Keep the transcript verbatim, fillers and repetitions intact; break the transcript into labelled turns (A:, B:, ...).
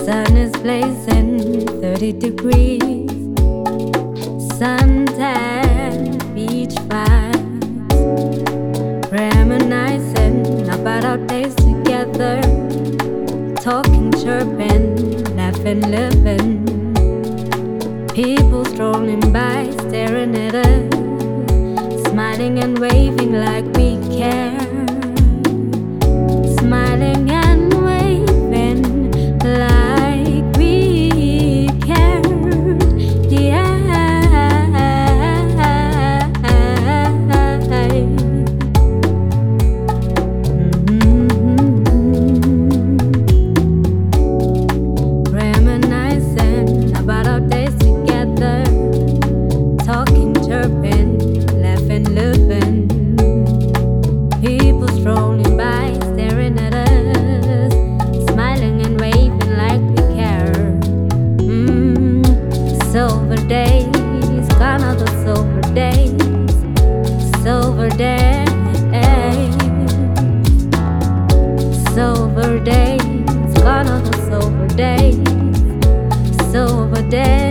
A: Sun is blazing, thirty degrees. Suntan beach vibes. Reminiscing about our days together. Talking, chirping, laughing, living. People strolling by, staring at us. Smiling and waving like we care. Smiling and waving like we care. Yeah. Mm-hmm. Reminiscing about our days together. Talking, chirping, laughing, living. People strolling by, staring at us, smiling and waving like we care. Mm, silver days, gone are the silver days, silver days, silver days, gone are the silver days, silver days.